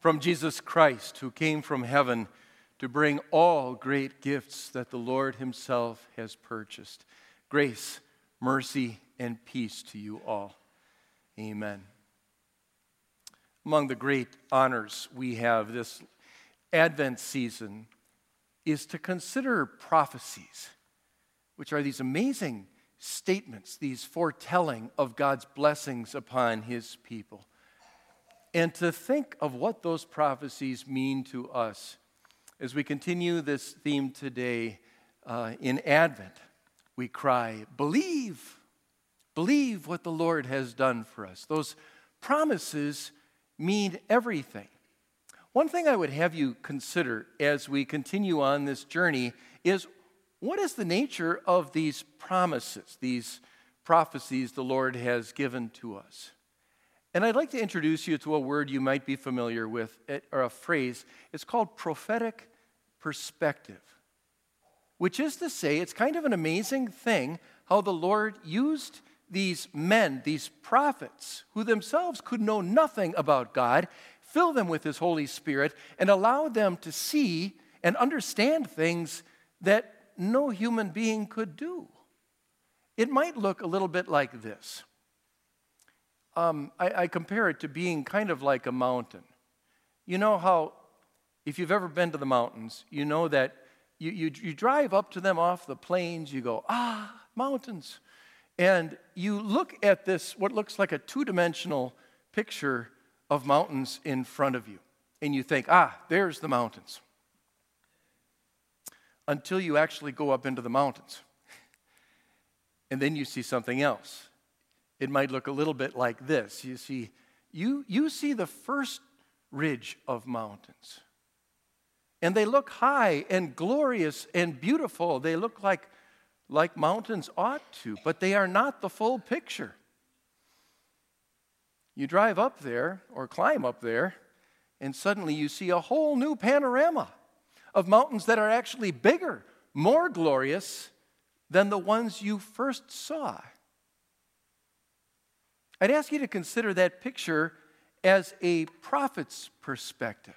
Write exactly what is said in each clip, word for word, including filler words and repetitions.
from Jesus Christ, who came from heaven to bring all great gifts that the Lord himself has purchased. Grace, mercy, and peace to you all. Amen. Among the great honors we have this Advent season is to consider prophecies, which are these amazing statements, these foretelling of God's blessings upon his people, and to think of what those prophecies mean to us. As we continue this theme today uh, in Advent, we cry, believe, believe what the Lord has done for us. Those promises mean everything. One thing I would have you consider as we continue on this journey is, what is the nature of these promises, these prophecies the Lord has given to us? And I'd like to introduce you to a word you might be familiar with, or a phrase. It's called prophetic perspective, which is to say, it's kind of an amazing thing how the Lord used these men, these prophets, who themselves could know nothing about God, fill them with his Holy Spirit, and allow them to see and understand things that no human being could do. It might look a little bit like this. Um, I, I compare it to being kind of like a mountain. You know how, if you've ever been to the mountains, you know that you, you, you drive up to them off the plains, you go, ah, mountains. And you look at this, what looks like a two-dimensional picture of mountains in front of you. And you think, ah, there's the mountains. Until you actually go up into the mountains. And then you see something else. It might look a little bit like this. You see, you, you see the first ridge of mountains. And they look high and glorious and beautiful. They look like, like mountains ought to, but they are not the full picture. You drive up there or climb up there, and suddenly you see a whole new panorama of mountains that are actually bigger, more glorious than the ones you first saw. I'd ask you to consider that picture as a prophet's perspective.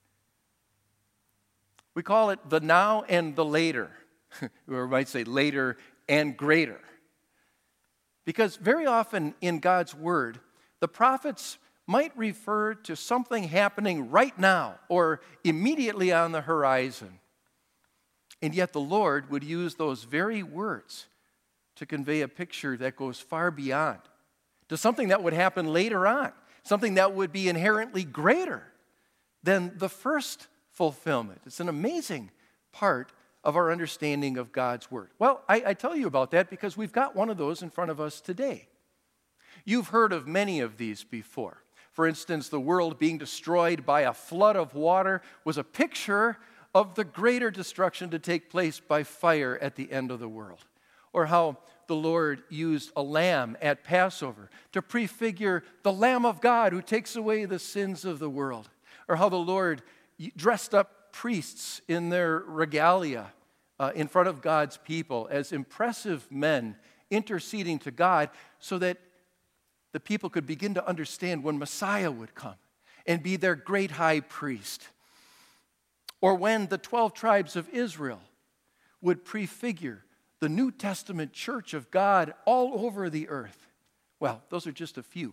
We call it the now and the later, or we might say later and greater. Because very often in God's word, the prophets might refer to something happening right now or immediately on the horizon. And yet the Lord would use those very words to convey a picture that goes far beyond, to something that would happen later on, something that would be inherently greater than the first fulfillment. It's an amazing part of our understanding of God's word. Well, I, I tell you about that because we've got one of those in front of us today. You've heard of many of these before. For instance, the world being destroyed by a flood of water was a picture of the greater destruction to take place by fire at the end of the world. Or how the Lord used a lamb at Passover to prefigure the Lamb of God who takes away the sins of the world. Or how the Lord dressed up priests in their regalia uh, in front of God's people as impressive men interceding to God so that the people could begin to understand when Messiah would come and be their great high priest. Or when the twelve tribes of Israel would prefigure the New Testament church of God all over the earth. Well, those are just a few.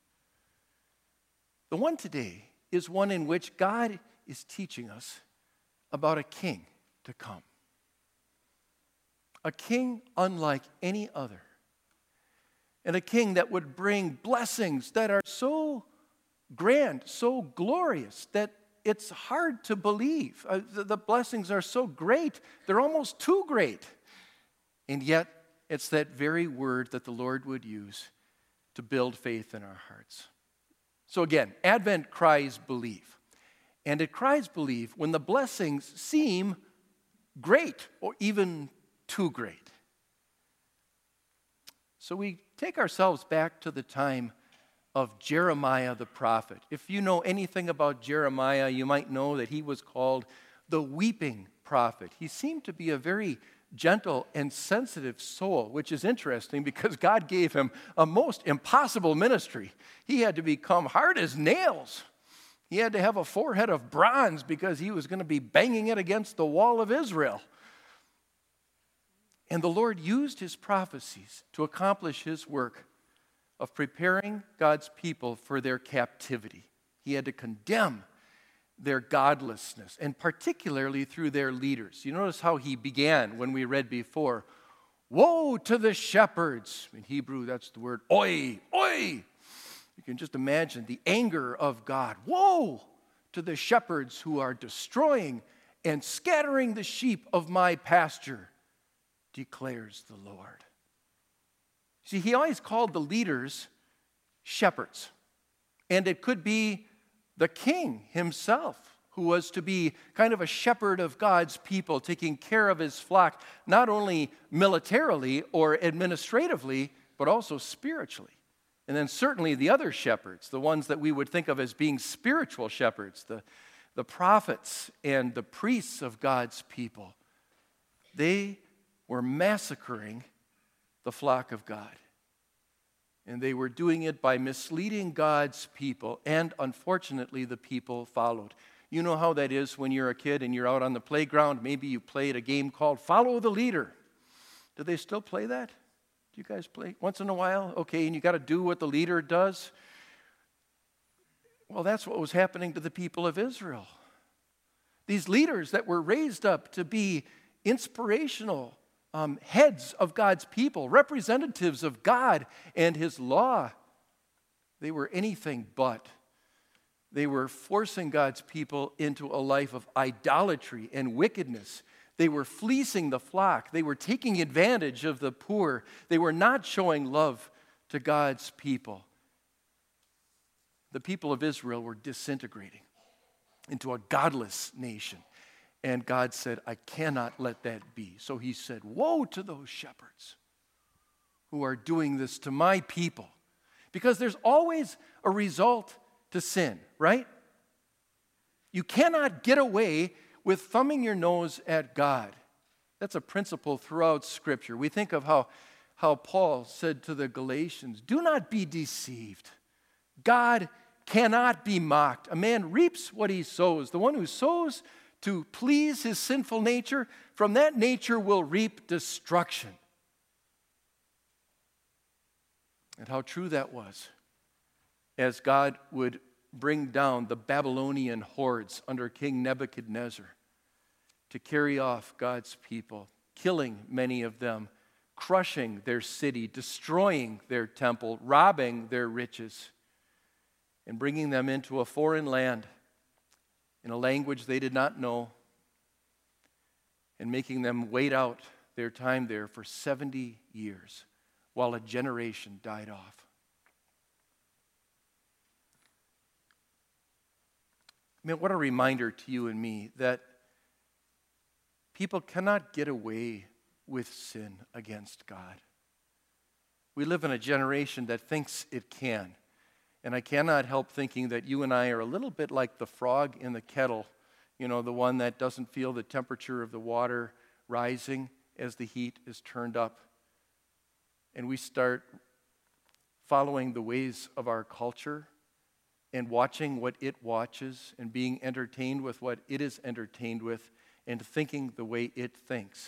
The one today is one in which God is teaching us about a king to come. A king unlike any other. And a king that would bring blessings that are so grand, so glorious, that it's hard to believe. Uh, the, the blessings are so great, they're almost too great. And yet, it's that very word that the Lord would use to build faith in our hearts. So again, Advent cries believe. And it cries believe when the blessings seem great or even too great. So we take ourselves back to the time of Jeremiah the prophet. If you know anything about Jeremiah, you might know that he was called the weeping prophet. He seemed to be a very gentle and sensitive soul, which is interesting because God gave him a most impossible ministry. He had to become hard as nails. He had to have a forehead of bronze because he was going to be banging it against the wall of Israel. And the Lord used his prophecies to accomplish his work of preparing God's people for their captivity. He had to condemn their godlessness, and particularly through their leaders. You notice how he began when we read before, woe to the shepherds. In Hebrew, that's the word oi, oi. You can just imagine the anger of God. Woe to the shepherds who are destroying and scattering the sheep of my pasture, declares the Lord. See, he always called the leaders shepherds. And it could be the king himself, who was to be kind of a shepherd of God's people, taking care of his flock, not only militarily or administratively, but also spiritually. And then certainly the other shepherds, the ones that we would think of as being spiritual shepherds, the, the prophets and the priests of God's people, they were massacring the flock of God. And they were doing it by misleading God's people, and unfortunately the people followed. You know how that is when you're a kid and you're out on the playground. Maybe you played a game called Follow the Leader. Do they still play that? Do you guys play once in a while? Okay, and you got to do what the leader does. Well, that's what was happening to the people of Israel. These leaders that were raised up to be inspirational um, heads of God's people, representatives of God and his law, they were anything but. They were forcing God's people into a life of idolatry and wickedness. They were fleecing the flock. They were taking advantage of the poor. They were not showing love to God's people. The people of Israel were disintegrating into a godless nation. And God said, I cannot let that be. So he said, woe to those shepherds who are doing this to my people. Because there's always a result to sin, right? You cannot get away with thumbing your nose at God. That's a principle throughout Scripture. We think of how, how Paul said to the Galatians, do not be deceived. God cannot be mocked. A man reaps what he sows. The one who sows to please his sinful nature, from that nature will reap destruction. And how true that was, as God would bring down the Babylonian hordes under King Nebuchadnezzar to carry off God's people, killing many of them, crushing their city, destroying their temple, robbing their riches, and bringing them into a foreign land in a language they did not know, and making them wait out their time there for seventy years while a generation died off. I mean, what a reminder to you and me that people cannot get away with sin against God. We live in a generation that thinks it can. And I cannot help thinking that you and I are a little bit like the frog in the kettle, you know, the one that doesn't feel the temperature of the water rising as the heat is turned up. And we start following the ways of our culture and watching what it watches and being entertained with what it is entertained with and thinking the way it thinks,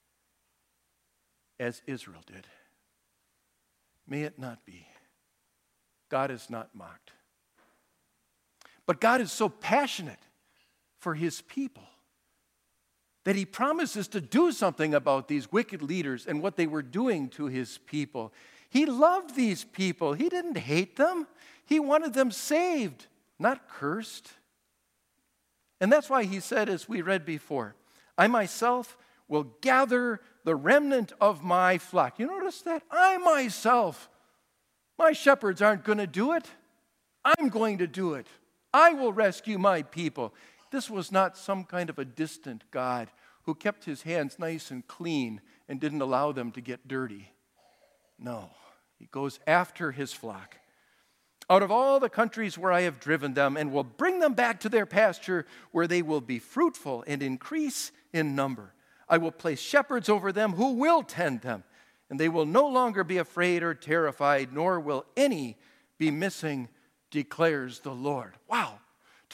as Israel did. May it not be. God is not mocked. But God is so passionate for his people that he promises to do something about these wicked leaders and what they were doing to his people. He loved these people. He didn't hate them. He wanted them saved, not cursed. And that's why he said, as we read before, I myself will gather the remnant of my flock. You notice that? I myself. My shepherds aren't going to do it. I'm going to do it. I will rescue my people. This was not some kind of a distant God who kept his hands nice and clean and didn't allow them to get dirty. No, he goes after his flock out of all the countries where I have driven them, and will bring them back to their pasture where they will be fruitful and increase in number. I will place shepherds over them who will tend them, and they will no longer be afraid or terrified, nor will any be missing, declares the Lord. Wow.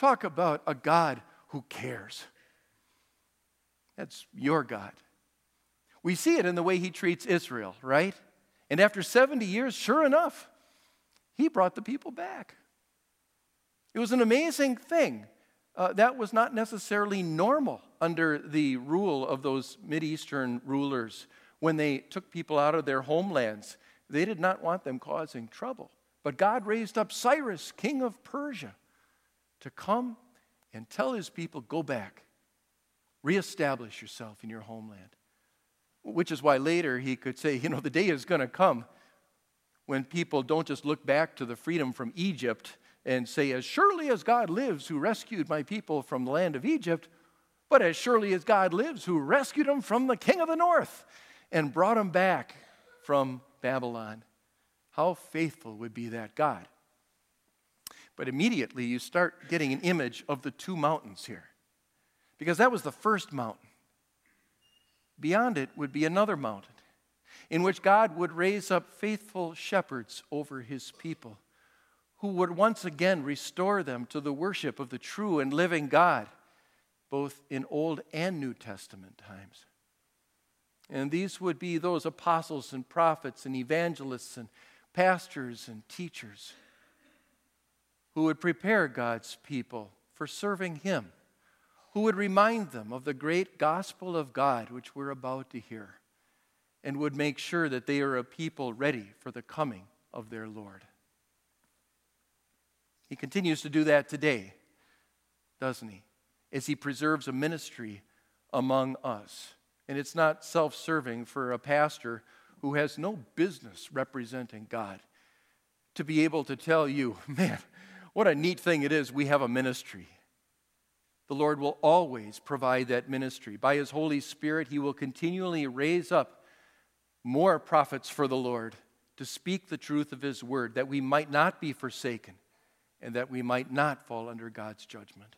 talk about a God who cares. That's your God. We see it in the way he treats Israel, right? And after seventy years, sure enough, he brought the people back. It was an amazing thing. Uh, that was not necessarily normal under the rule of those Mideastern rulers. When they took people out of their homelands, they did not want them causing trouble. But God raised up Cyrus, king of Persia, to come and tell his people, go back, reestablish yourself in your homeland. Which is why later he could say, you know, the day is going to come when people don't just look back to the freedom from Egypt and say, as surely as God lives who rescued my people from the land of Egypt, but as surely as God lives who rescued them from the king of the north and brought them back from Babylon. How faithful would be that God? But immediately you start getting an image of the two mountains here, because that was the first mountain. Beyond it would be another mountain in which God would raise up faithful shepherds over his people who would once again restore them to the worship of the true and living God, both in Old and New Testament times. And these would be those apostles and prophets and evangelists and pastors and teachers who would prepare God's people for serving him, who would remind them of the great gospel of God, which we're about to hear, and would make sure that they are a people ready for the coming of their Lord. He continues to do that today, doesn't he? As he preserves a ministry among us. And it's not self-serving for a pastor who has no business representing God to be able to tell you, man, what a neat thing it is we have a ministry. The Lord will always provide that ministry. By his Holy Spirit, he will continually raise up more prophets for the Lord to speak the truth of his word, that we might not be forsaken and that we might not fall under God's judgment.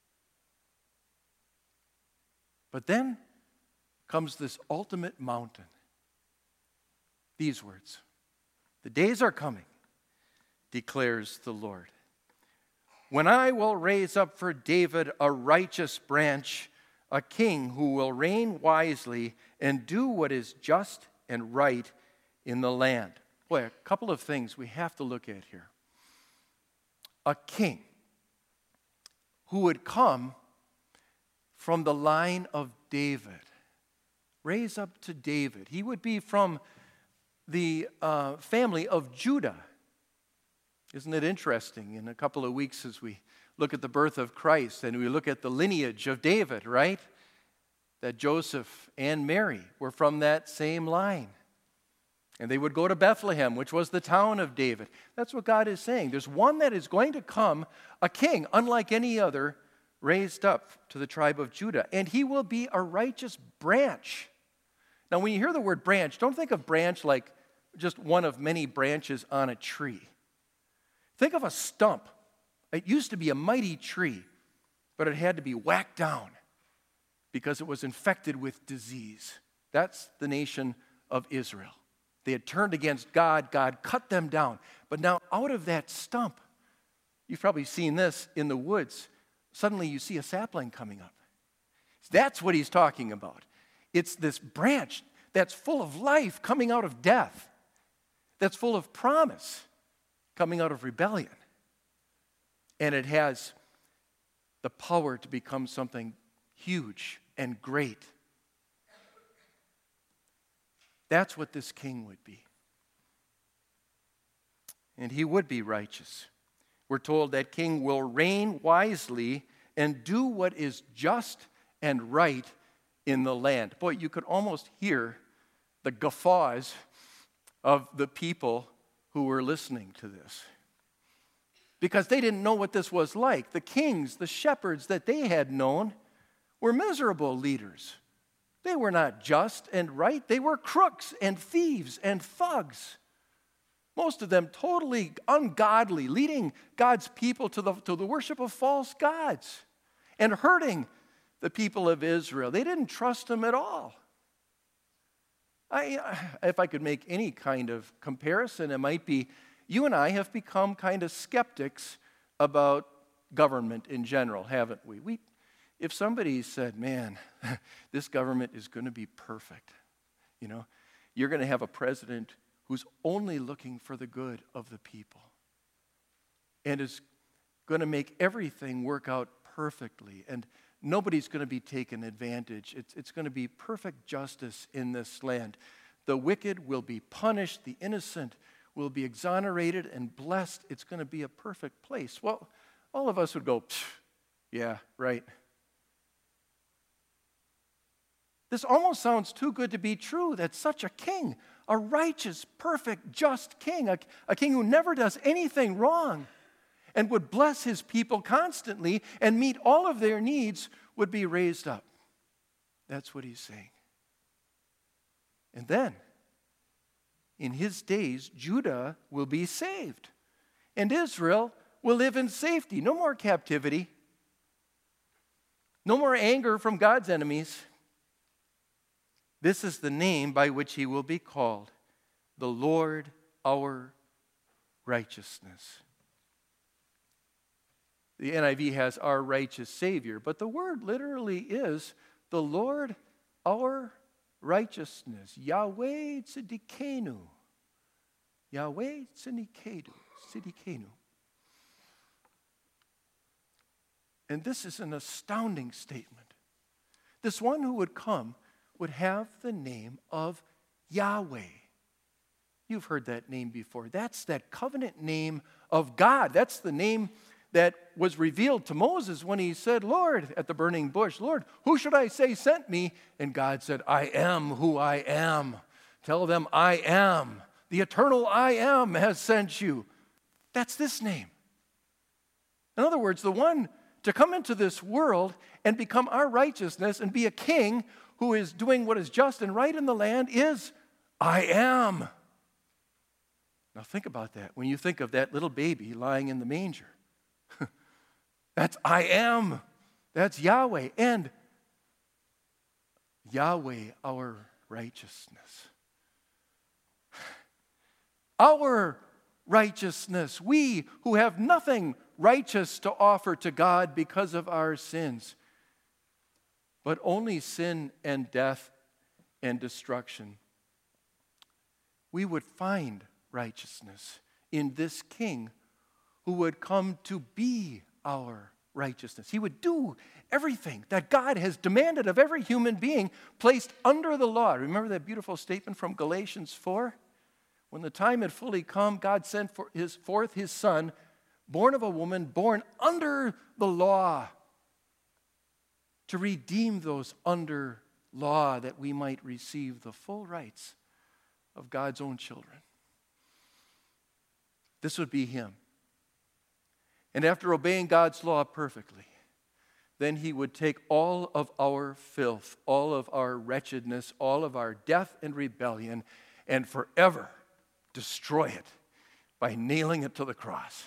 But then comes this ultimate mountain. These words, the days are coming, declares the Lord, when I will raise up for David a righteous branch, a king who will reign wisely and do what is just and right in the land. Boy, a couple of things we have to look at here. A king who would come from the line of David, raise up to David. He would be from the uh, family of Judah. Isn't it interesting? In a couple of weeks, as we look at the birth of Christ and we look at the lineage of David, right? That Joseph and Mary were from that same line. And they would go to Bethlehem, which was the town of David. That's what God is saying. There's one that is going to come, a king, unlike any other, raised up to the tribe of Judah. And he will be a righteous branch. Now, when you hear the word branch, don't think of branch like just one of many branches on a tree. Think of a stump. It used to be a mighty tree, but it had to be whacked down because it was infected with disease. That's the nation of Israel. They had turned against God. God cut them down. But now out of that stump, you've probably seen this in the woods, suddenly you see a sapling coming up. That's what he's talking about. It's this branch that's full of life coming out of death, that's full of promise coming out of rebellion. And it has the power to become something huge and great. That's what this king would be. And he would be righteous. We're told that king will reign wisely and do what is just and right in the land. Boy, you could almost hear the guffaws of the people who were listening to this, because they didn't know what this was like. The kings, the shepherds that they had known were miserable leaders. They were not just and right. They were crooks and thieves and thugs. Most of them totally ungodly, leading God's people to the, to the worship of false gods and hurting the people of Israel. They didn't trust him at all. I, if I could make any kind of comparison, it might be you and I have become kind of skeptics about government in general, haven't we? We, if somebody said, man, this government is going to be perfect, you know, you're going to have a president who's only looking for the good of the people and is going to make everything work out perfectly, and nobody's going to be taken advantage. It's, it's going to be perfect justice in this land. The wicked will be punished. The innocent will be exonerated and blessed. It's going to be a perfect place. Well, all of us would go, yeah, right. This almost sounds too good to be true, that such a king, a righteous, perfect, just king, a, a king who never does anything wrong and would bless his people constantly and meet all of their needs, would be raised up. That's what he's saying. And then, in his days, Judah will be saved, and Israel will live in safety. No more captivity. No more anger from God's enemies. This is the name by which he will be called, the Lord our righteousness. The N I V has our righteous Savior, but the word literally is the Lord our righteousness. Yahweh tzidikenu. Yahweh tzidikenu. Tzidikenu. And this is an astounding statement. This one who would come would have the name of Yahweh. You've heard that name before. That's that covenant name of God. That's the name that was revealed to Moses when he said, Lord, at the burning bush, Lord, who should I say sent me? And God said, I am who I am. Tell them I am. The eternal I am has sent you. That's this name. In other words, the one to come into this world and become our righteousness and be a king who is doing what is just and right in the land is I am. Now think about that. When you think of that little baby lying in the manger, that's I am. That's Yahweh. And Yahweh, our righteousness. Our righteousness. We who have nothing righteous to offer to God because of our sins, but only sin and death and destruction. We would find righteousness in this King who would come to be our righteousness. He would do everything that God has demanded of every human being placed under the law. Remember that beautiful statement from Galatians four? When the time had fully come, God sent for his, forth his Son, born of a woman, born under the law, to redeem those under law that we might receive the full rights of God's own children. This would be him. And after obeying God's law perfectly, then he would take all of our filth, all of our wretchedness, all of our death and rebellion, and forever destroy it by nailing it to the cross.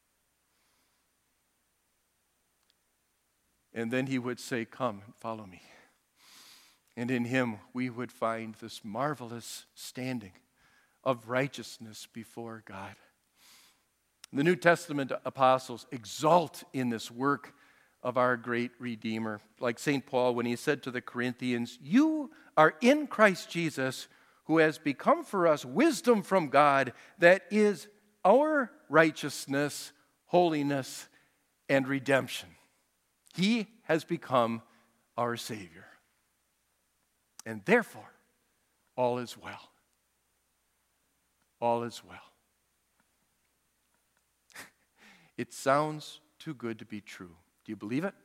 And then he would say, come and follow me. And in him we would find this marvelous standing of righteousness before God. The New Testament apostles exult in this work of our great Redeemer. Like Saint Paul when he said to the Corinthians, you are in Christ Jesus, who has become for us wisdom from God, that is our righteousness, holiness, and redemption. He has become our Savior. And therefore, all is well. All is well. It sounds too good to be true. Do you believe it?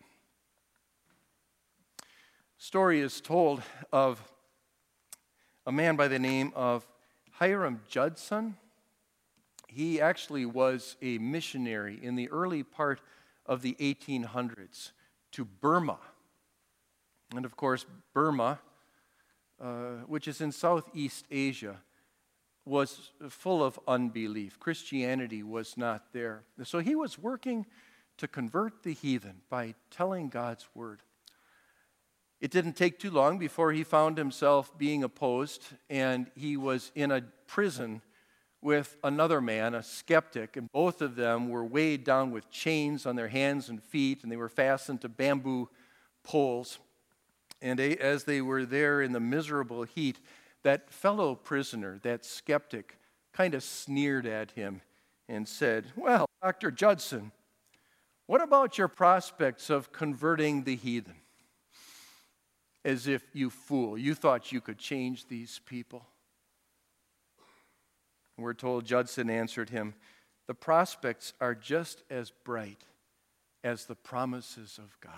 Story is told of a man by the name of Hiram Judson. He actually was a missionary in the early part of the eighteen hundreds to Burma. And of course, Burma, uh, which is in Southeast Asia, was full of unbelief. Christianity was not there. So he was working to convert the heathen by telling God's word. It didn't take too long before he found himself being opposed, and he was in a prison with another man, a skeptic, and both of them were weighed down with chains on their hands and feet, and they were fastened to bamboo poles. And they, as they were there in the miserable heat, that fellow prisoner, that skeptic, kind of sneered at him and said, "Well, Doctor Judson, what about your prospects of converting the heathen? As if, you fool, you thought you could change these people." And we're told Judson answered him, "The prospects are just as bright as the promises of God."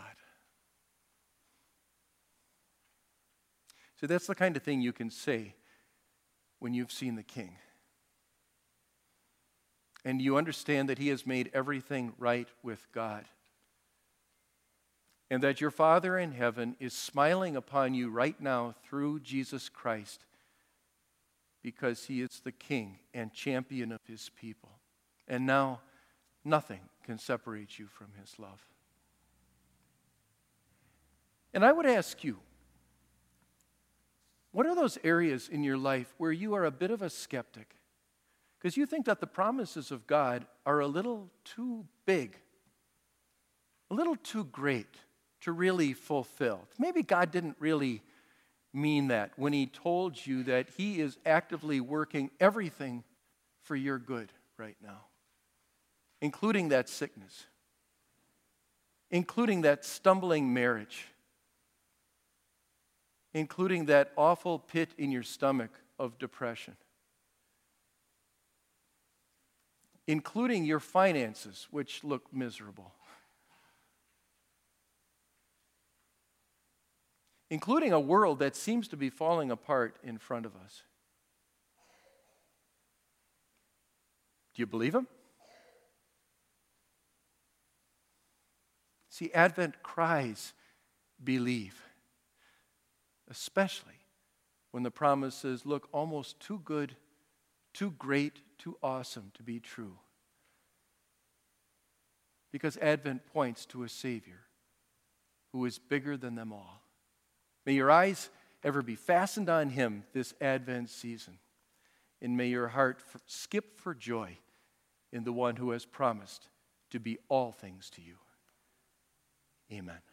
So that's the kind of thing you can say when you've seen the King. And you understand that he has made everything right with God. And that your Father in heaven is smiling upon you right now through Jesus Christ, because he is the King and champion of his people. And now, nothing can separate you from his love. And I would ask you, what are those areas in your life where you are a bit of a skeptic? Because you think that the promises of God are a little too big, a little too great to really fulfill. Maybe God didn't really mean that when he told you that he is actively working everything for your good right now, including that sickness, including that stumbling marriage, including that awful pit in your stomach of depression, including your finances, which look miserable, including a world that seems to be falling apart in front of us. Do you believe him? See, Advent cries, believe, especially when the promises look almost too good, too great, too awesome to be true. Because Advent points to a Savior who is bigger than them all. May your eyes ever be fastened on him this Advent season. And may your heart f- skip for joy in the one who has promised to be all things to you. Amen.